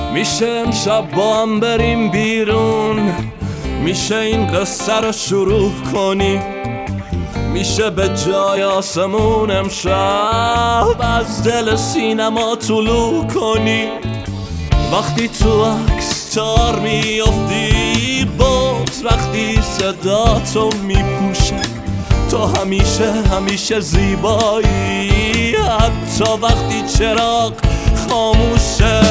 میشه امشب با هم بریم بیرون، میشه این قصه رو شروع کنیم، میشه به جای آسمون امشب از دل سینما طلوع کنی. وقتی تو عکستار میافتی بود، وقتی صدا تو میپوشه، تو همیشه زیبایی، حتی وقتی چراغ خاموشه.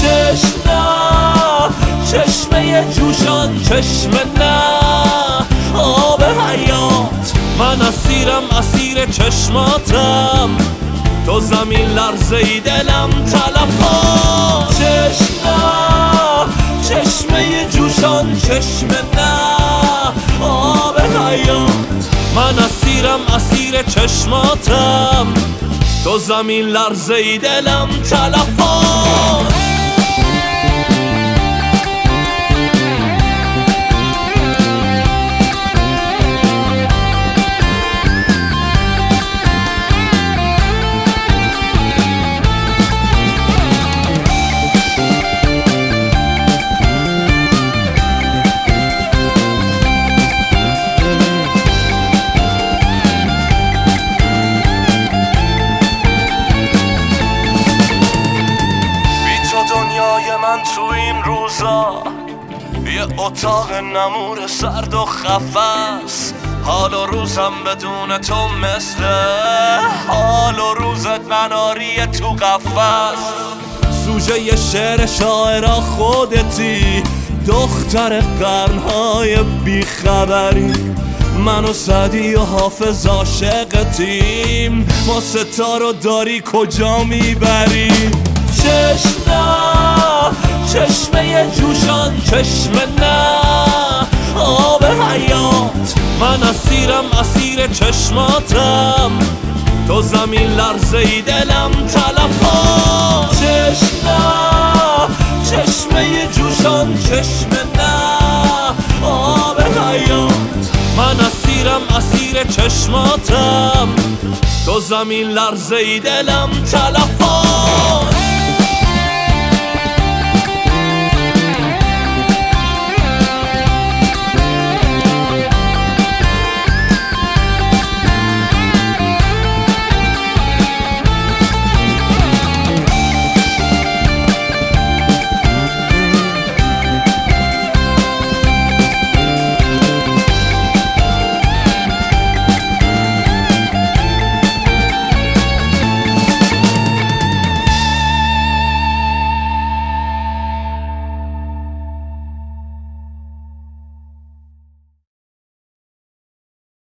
چشمه جوشان، چشمه نه آب حیات، من اسیر چشماتم، تو زمین لرزه ای دلم تلفات. چشمه جوشان، چشمه نه آب حیات، من اسیر چشماتم، تو زمین لرزه ای دلم تلفات. من تو این روزا یه اتاق نمور سرد و خفس، حال و روزم بدون تو مثل حال و روزت مناری تو قفس. سوژه یه شعر شاعرا خودتی، دختر قرنهای بیخبری، من و سعدی و حافظ عاشقتیم، ما ستارو داری کجا میبری؟ چشمه جوشان، چشمه نه آب حیات، من اسیر چشماتم، تو زمین لرزه ای دلم تلفات. چشمه جوشان، چشمه نه آب حیات، من اسیر چشماتم، تو زمین لرزه ای دلم تلفات.